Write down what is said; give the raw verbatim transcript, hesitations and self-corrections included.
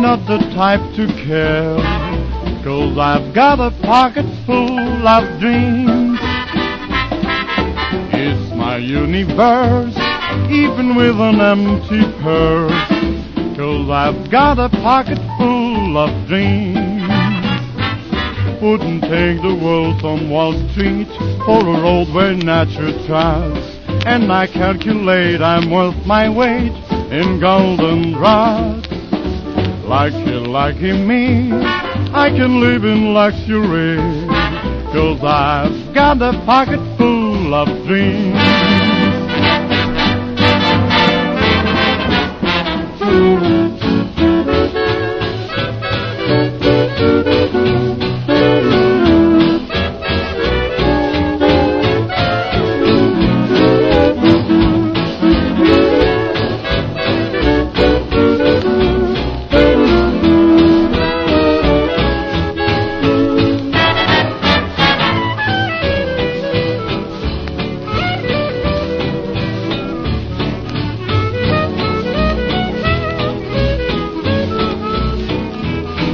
not the type to care, 'cause I've got a pocket full of dreams. It's my universe, even with an empty purse, 'cause I've got a pocket full of dreams. Wouldn't take the world from Wall Street for a road where nature tries, and I calculate I'm worth my weight in golden rocks. Lucky, lucky me, I can live in luxury, 'cause I've got a pocket full of dreams.